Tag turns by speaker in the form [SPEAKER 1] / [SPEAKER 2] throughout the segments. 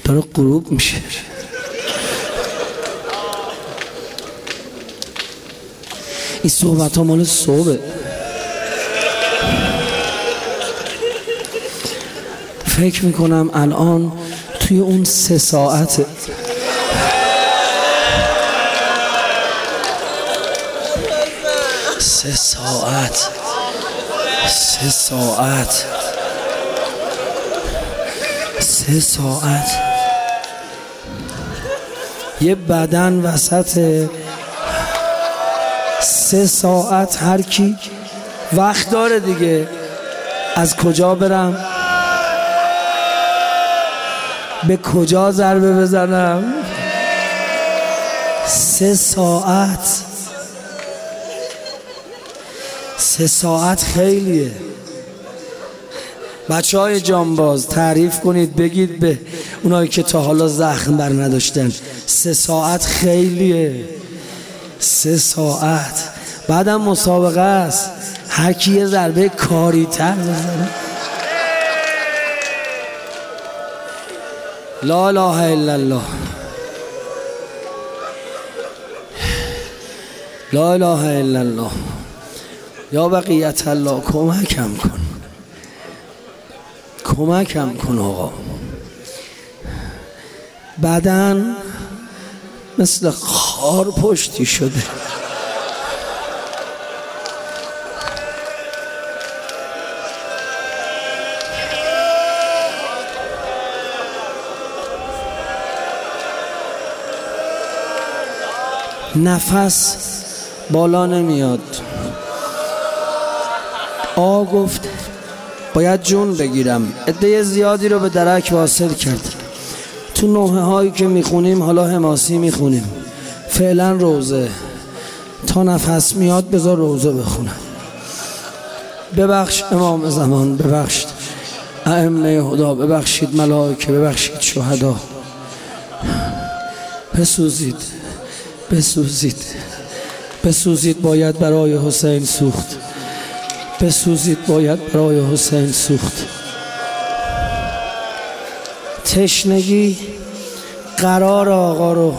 [SPEAKER 1] داره غروب میشه. این صحبت ها مال صبح. فکر میکنم الان توی اون 3 ساعته. سه ساعت یه بدن وسط 3 ساعت هر کی وقت داره دیگه. از کجا برم؟ به کجا ضربه بزنم؟ 3 ساعت خیلیه. بچه های جانباز تعریف کنید، بگید به اونایی که تا حالا زخم بر نداشتن 3 ساعت خیلیه. 3 ساعت بعدم مسابقه است، هر کی یه ضربه کاری تر بزنه. لا اله الا الله، لا اله الا الله. یا بقیت الله کمکم کن آقا. بدن مثل خار پشتی شده. نفس بالا نمیاد. گفت باید جون بگیرم. عده زیادی رو به درک واصل کرد. تو نوحه هایی که میخونیم، حالا حماسی میخونیم، فعلا روزه. تا نفس میاد بذار روزه بخونم. ببخش امام زمان، ببخشید ائمه هدا، ببخشید ملائکه، ببخشید شهدا. بسوزید باید برای حسین سوخت. تشنگی قرار آقا رو،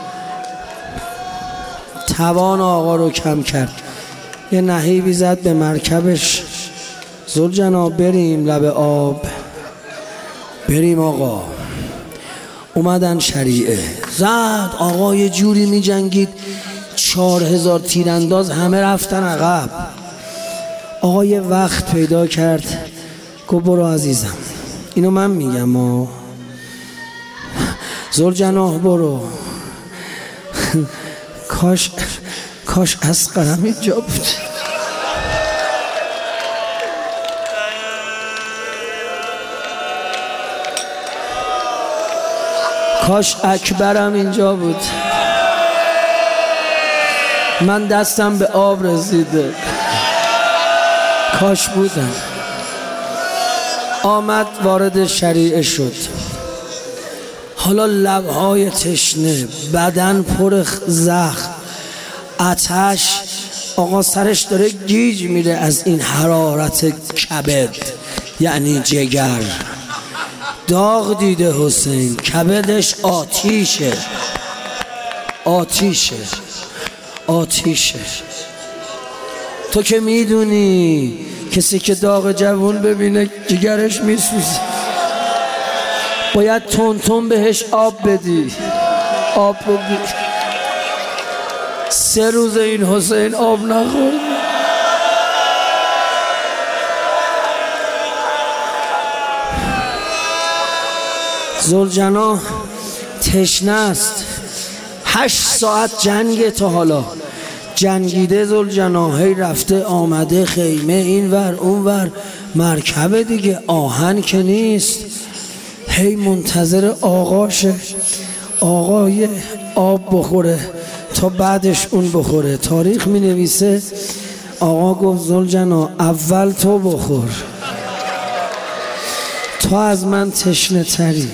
[SPEAKER 1] توان آقا رو کم کرد. یه نهیبی زد به مرکبش، ذوالجناب بریم لب آب. بریم آقا. اومدن شریعه زد. آقا یه جوری می جنگید، 4000 تیرانداز همه رفتن عقب. آقا یه وقت پیدا کرد، گفت برو عزیزم، اینو من میگم ذوالجناب برو. کاش اصغرم اینجا بود. کاش اکبرم اینجا بود. من دستم به آب رسیده. کاش بودم. آمد وارد شریعه شد. حالا لبهای تشنه، بدن پر زخم، آتش. آقا سرش داره گیج میره از این حرارت کبد، یعنی جگر. داغ دیده حسین، کبدش آتیشه. تو که میدونی کسی که داغ جوون ببینه جگرش میسوزه. باید تون بهش آب بدی. 3 روز این حسین آب نخورد. ذوالجنا تشنه است. 8 ساعت جنگه تا حالا. جنگیده ذوالجنا، هی رفته آمده، خیمه این ور اون ور، مرکب دیگه، آهن که نیست. هی منتظر آقاشه، آقای آب بخوره تا بعدش اون بخوره. تاریخ می نویسه آقا گفت ذوالجنا اول تو بخور، تو از من تشنه تری.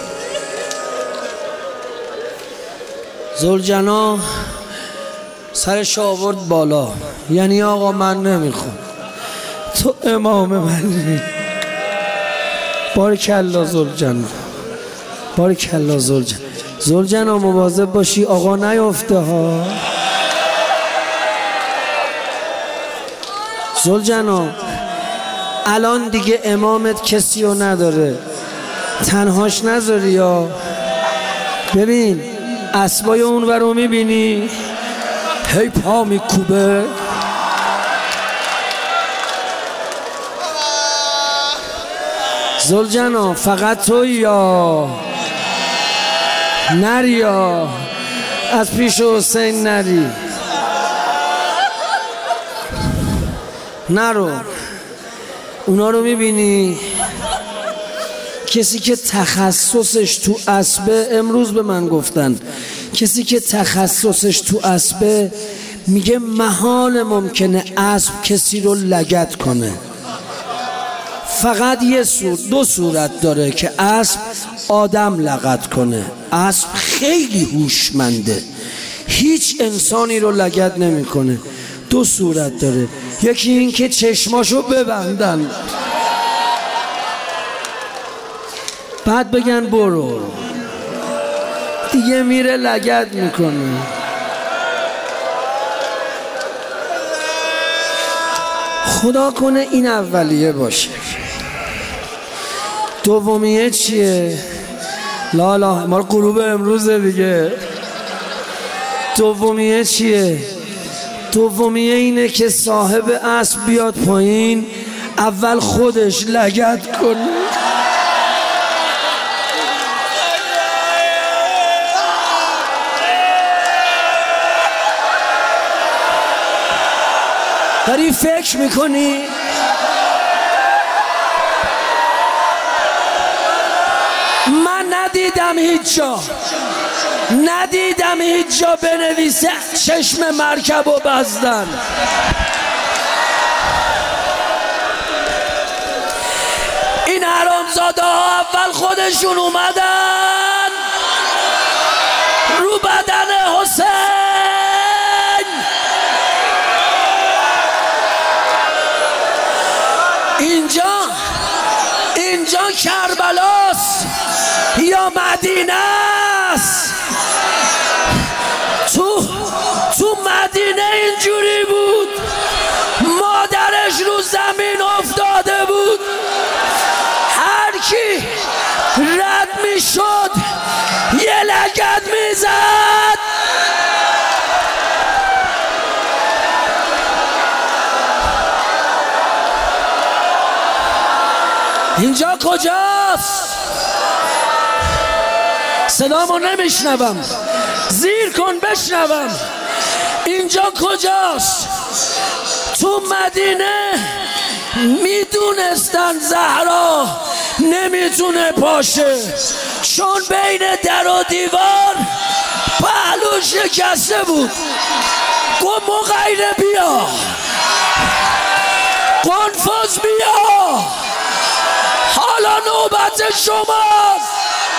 [SPEAKER 1] ذوالجنا سرش آورد بالا، یعنی آقا من نمیخوام، تو امام منی. بارک الله ذوالجنا، بارکالله زلجنا مواظب باشی آقا نیافته ها. زلجنا الان دیگه امامت کسی رو نداره، تنهاش نذاری یا ببین اسبای اون ورو میبینی هی پا میکوبه. زلجنا فقط تو یا نری یا از پیش حسین نری، نرو. اونا رو میبینی کسی که تخصصش تو اسبه، امروز به من گفتن کسی که تخصصش تو اسبه میگه محال ممکنه اسب کسی رو لگد کنه. فقط دو صورت داره که اسب آدم لگد کنه. اسب خیلی هوشمنده، هیچ انسانی رو لگد نمیکنه. دو صورت داره، یکی این که چشماشو ببندن بعد بگن برو، دیگه میره لگد میکنه. خدا کنه این اولیه باشه. دومیه چیه؟ لا ما غروب امروزه دیگه. دومیه چیه؟ دومیه اینه که صاحب اسب بیاد پایین اول خودش لگد کنه. داری فکر میکنی؟ من ندیدم هیچ جا بنویسه چشم مرکب و بزدن. این حرامزاده ها اول خودشون اومدن رو بدن حسین. اینجا کربلاست یا مدینه است؟ تو مدینه اینجوری بود، مادرش رو زمین افتاده بود، هر کی رد میشد یه لگد میزد. اینجا کجاست؟ صدامو نمیشنوم، زیر کن بشنوم. اینجا کجاست؟ تو مدینه میدونستن زهرا نمیتونه پاشه، چون بین در و دیوار پهلو شکسته بود. گفت مغیره بیا، قنفذ بیا، حالا نوبت شماست.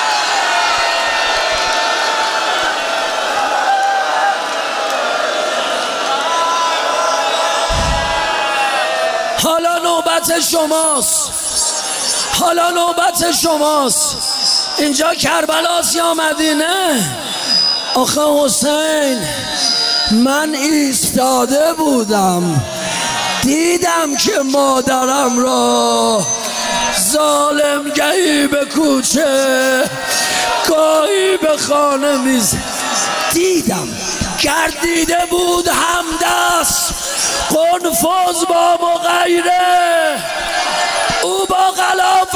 [SPEAKER 1] حالا نوبت شماست. اینجا کربلاست یا مدینه؟ آخه حسین من ایستاده بودم دیدم که مادرم را ظالم گهی به کوچه گاهی به خانه دیدم، گردیده بود همدست قنفذ با مغیره، او با غلاف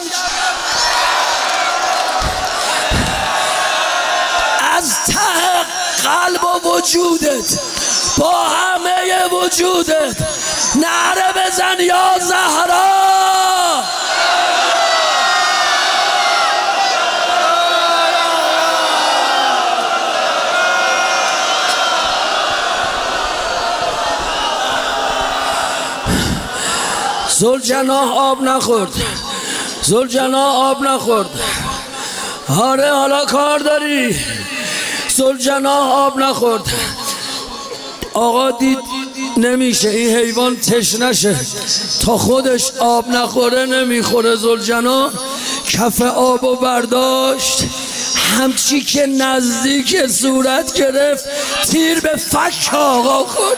[SPEAKER 1] از ته قلب و وجودت با همه وجودت نعره بزن یا زهرا. زلجناح آب نخورد. آره حالا کار داری. زلجناح آب نخورد. آقا دید نمیشه این حیوان تشنشه، تا خودش آب نخوره نمیخوره. زلجناح کف آب و برداشت، همچی که نزدیک صورت گرفت تیر به فک آقا خورد.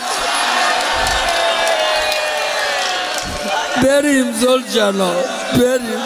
[SPEAKER 1] بریم ذوالجلال بریم.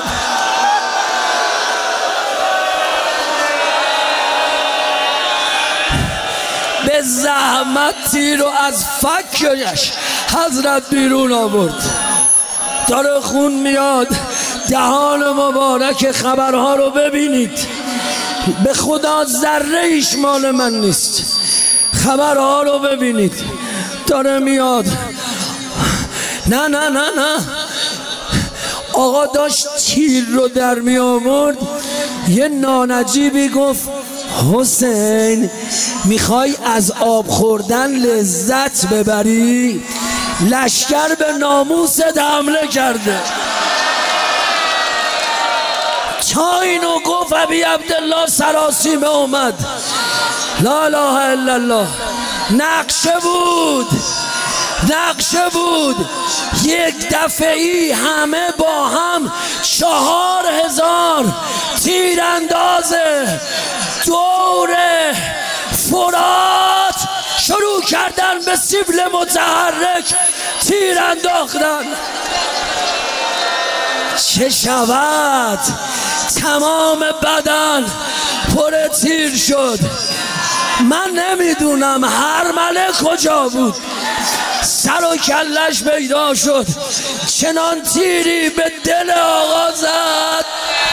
[SPEAKER 1] به زحمت تیر رو از فکش حضرت بیرون آورد. داره خون میاد، دهان مبارک خبرها رو ببینید. به خدا ذره ایش مال من نیست. خبرها رو ببینید داره میاد. نه نه نه نه، آقا داشت تیر رو در می آورد. یه نانجیبی گفت حسین میخوای از آب خوردن لذت ببری؟ لشکر به ناموست حمله کرده. تا اینو گفت ابی عبدالله سراسیمه اومد. لا اله الا الله. نقشه بود، نقشه بود. یک دفعی همه با هم 4000 تیراندازه دور فرات شروع کردن به سیبل متحرک تیر انداختن. چه شود؟ تمام بدن پر تیر شد. من نمیدونم هرمله کجا بود. سر و کلش پیدا شد. چنان تیری به دل آقا زد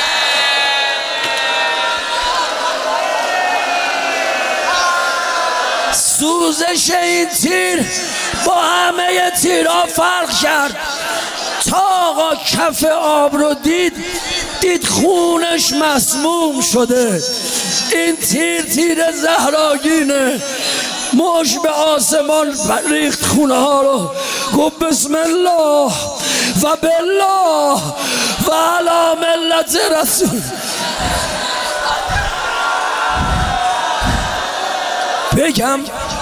[SPEAKER 1] سوزش این تیر با همه تیرها فرق کرد. تا آقا کف آب رو دید خونش مسموم شده. این تیر زهراگینه. موش به آسمان ریخت خونه ها رو، گفت بسم الله و بالله و علی ملت رسول. بگم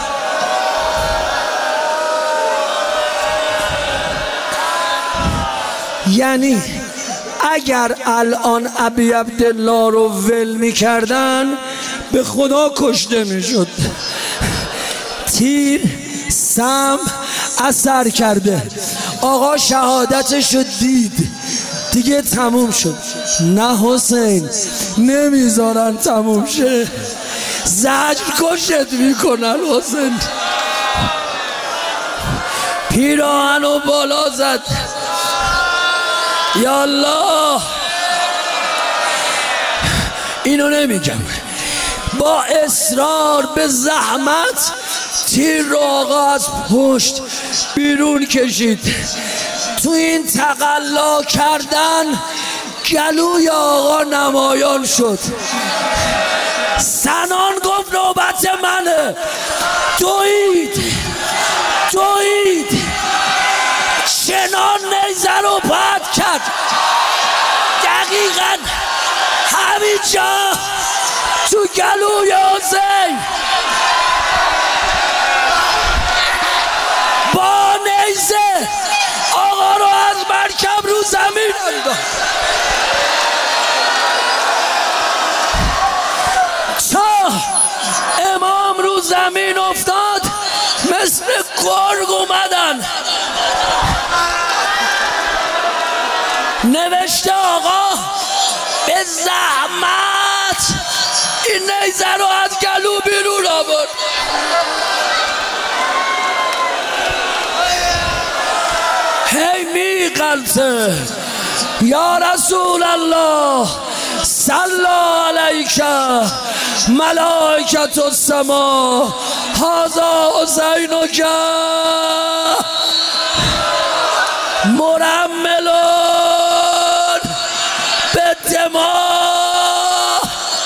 [SPEAKER 1] یعنی اگر الان ابی عبدالله رو ول میکردن به خدا کشته میشد. تیر سم اثر کرده. آقا شهادتش رو دید دیگه تموم شد. نه حسین نمیذارن تموم شه، زجر کشت میکنن. حسین پیراهن رو بالا زد. یا الله اینو نمیگم. با اصرار به زحمت تیر رو آقا از پشت بیرون کشید. تو این تقلا کردن گلوی آقا نمایان شد. سنان گفت نوبت منه. دوید چنان نیزه رو پرت کرد دقیقا همینجا تو گلوی حسین. با نیزه آقا رو از مرکب رو زمین انداخت. تا امام رو زمین افتاد مثل گرگ اومدن. نوشته آقا به زحمت این نیزه رو از گلو بیرون آورد. هی میقلته یا رسول الله صلی علیک ملائکة السما هذا حسینک مرملون به دماء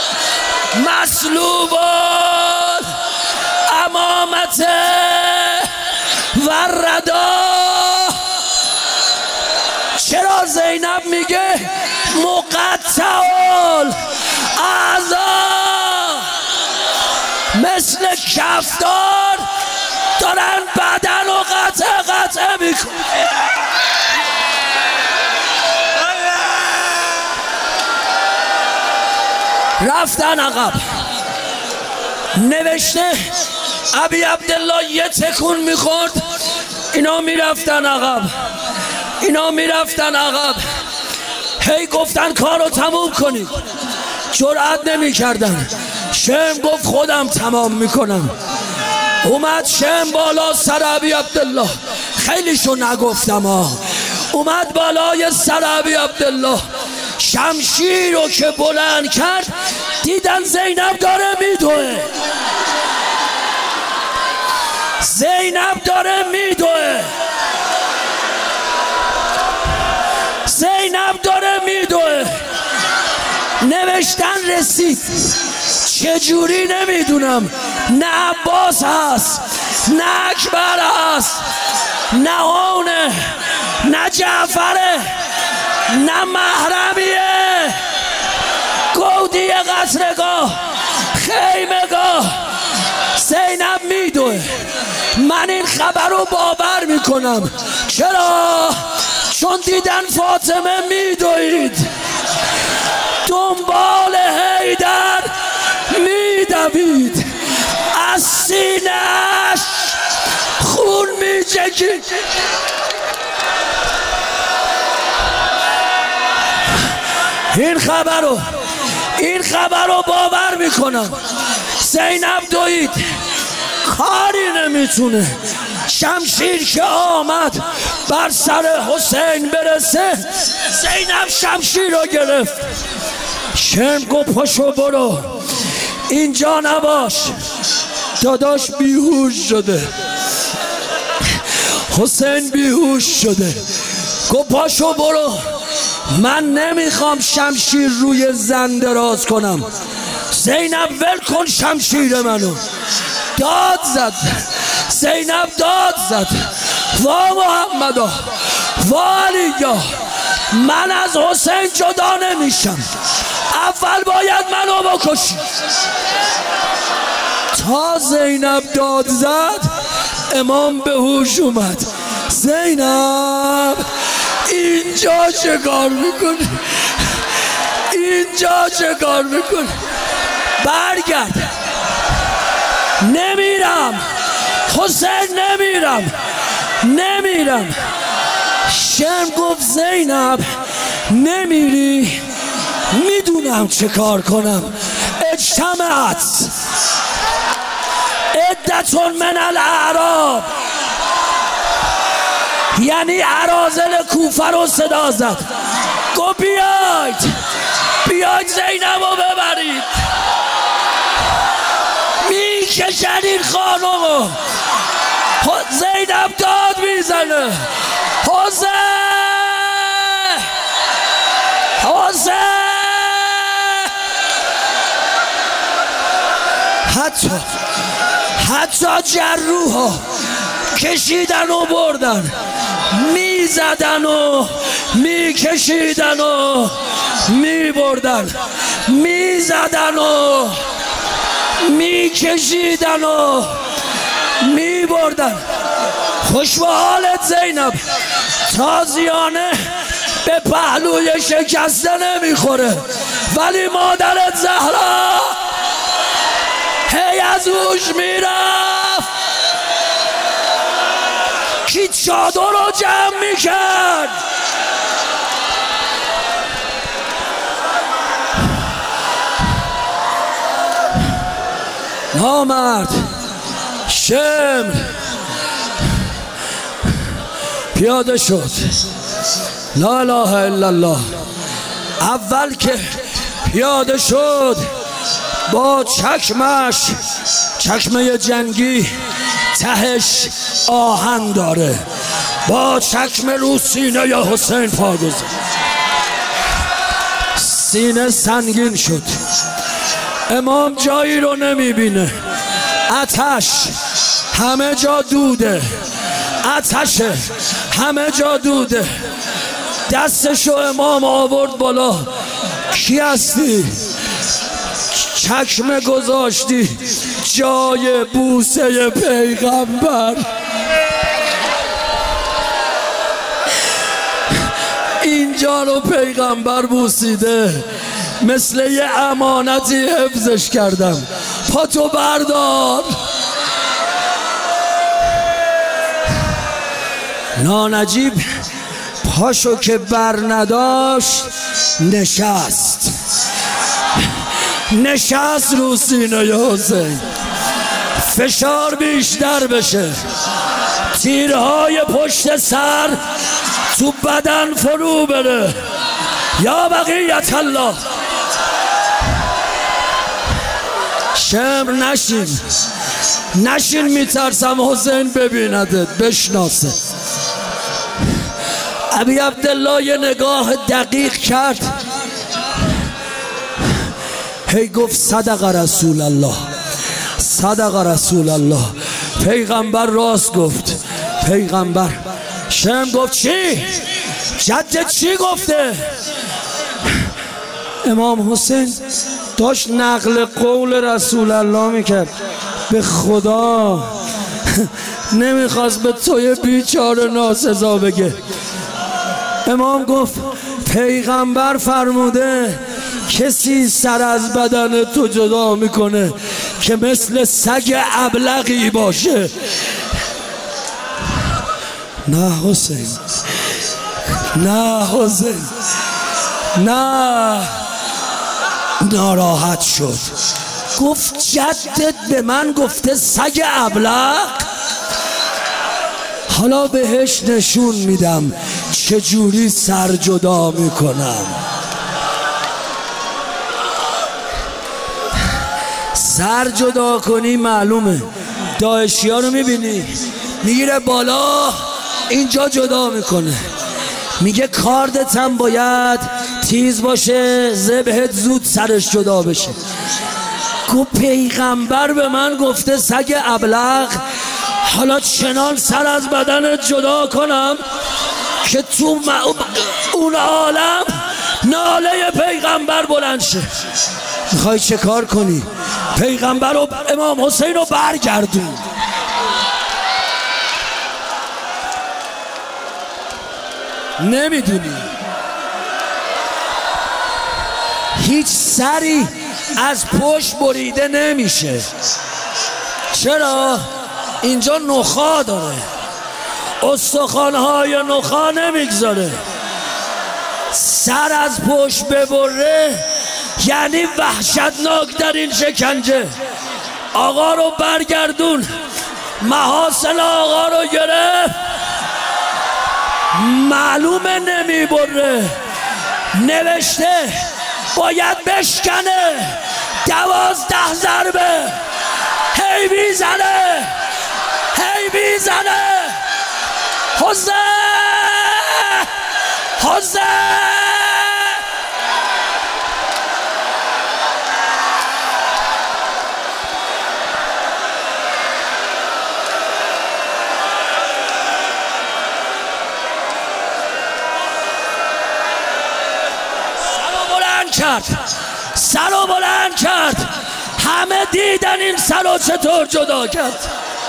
[SPEAKER 1] مسلوبون امامته وردا. چرا زینب میگه مقطع الاعضا مثل کفتار دارن بدن و قطع میکنه. رفتن عقب. نوشته ابی عبدالله یه تکون میخورد اینا میرفتن عقب، اینا میرفتن عقب. هی گفتن کارو تموم کنید، جرأت نمیکردن. شم گفت خودم تمام میکنم. اومد شم بالا سر ابی عبدالله، خیلیشو نگفتم اومد بالای سر ابی عبدالله، شمشیر رو که بلند کرد دیدن زینب داره میدوه، زینب داره میدوه، زینب داره میدوه. نوشتن رسید چجوری نمیدونم، نه عباس هست نه اکبر هست نه اونه نه جعفره نه محرمیه، گودی قصرگاه خیمگاه زینب میدوه. من این خبر رو باور میکنم. چرا؟ چون دیدن فاطمه میدوید، دنبال حیدر میدوید، از سینه‌اش خون میچکید. این خبر رو باور میکنم. زینب دوید، کاری نمیتونه. شمشیر که آمد بر سر حسین برسه، زینب شمشیر رو گرفت. شم گفت پاشو برو، اینجا نباش، داداش بیهوش شده، حسین بیهوش شده. گفت پاشو برو، من نمیخوام شمشیر روی زن دراز کنم. زینب ول کن شمشیر منو. داد زد زینب، داد زد وا محمدا وا علیا، من از حسین جدا نمیشم، اول باید منو بکشی. تا زینب داد زد امام به هوش اومد. زینب اینجا چه کار میکنی؟ اینجا چه کار میکنی؟ برگرد. نمیرم حسین، نمیرم. شم گفت زینب نمیری، میدونم چه کار کنم. اجتمعت عدتون من الاعراب، یعنی اراذل کوفه رو صدا زد. گفت بیاید زینب رو ببرید. میکشن این خانم، زینب داد میزنه حسین. حتی جروحا کشیدن و بردن، میزدن و میکشیدن و میبردن، میزدن و میکشیدن و میبردن. خوش به حالت زینب، تازیانه به پهلوی شکسته نمیخوره، ولی مادرت زهرا هی از هوش میرفت. کی چادر رو جمع میکرد؟ نامرد. شم پیاده شد، لا اله الا الله. اول که پیاده شد با چکمش، چکمه جنگی تهش آهن داره، با چکمه رو سینه یا حسین پا گذاشت. سینه سنگین شد، امام جایی رو نمیبینه، آتش همه جا دوده، آتشه همه جا دوده. دستشو امام آورد بالا، کی هستی؟ چکمه گذاشتی جای بوسه پیغمبر. اینجا رو پیغمبر بوسیده، مثل یه امانتی حفظش کردم. پاتو بردار. نانجیب پاشو که بر نداشت نشست رو سینه حسین. فشار بیشتر بشه، تیرهای پشت سر تو بدن فرو بره. یا بقیت الله. شمر نشین میترسم حسین ببیندت بشناسه. ابی عبدالله یه نگاه دقیق کرد، هی گفت صدق رسول الله، صدق رسول الله. پیغمبر راست گفت. پیغمبر. شم گفت چی؟ جدت چی گفته؟ امام حسین داشت نقل قول رسول الله میکرد. به خدا نمیخواست به توی بیچاره ناسزا بگه. امام گفت پیغمبر فرموده کسی سر از بدن تو جدا میکنه که مثل سگ ابلغی باشه. نه حسین، نه حسین، نه. ناراحت شد. گفت جدت به من گفته سگ ابلغ؟ حالا بهش نشون میدم چجوری سر جدا میکنم. سر جدا کنی معلومه. داعشی ها رو میبینی میگیره بالا اینجا جدا میکنه، میگه کاردت هم باید تیز باشه، ذبحت زود سرش جدا بشه. گفت پیغمبر به من گفته سگ ابلغ، حالا چنان سر از بدنت جدا کنم که تو اون عالم ناله پیغمبر بلند شه. میخوای چه کار کنی؟ پیغمبر و امام حسین رو برگردون. نمیدونی هیچ سری از پشت بریده نمیشه. چرا؟ اینجا نخا داره، استخوان‌های نخا نمیگذاره. سر از پشت ببره یعنی وحشتناک در این شکنجه. آقا رو برگردون. محاسن آقا رو گرفت، معلومه نمیبره. نوشته باید بشکنه. 12 ضربه. هی بیزنه، هی بیزنه. حسین، حسین. سر رو بلند کرد. همه دیدن این سر رو چطور جدا کرد.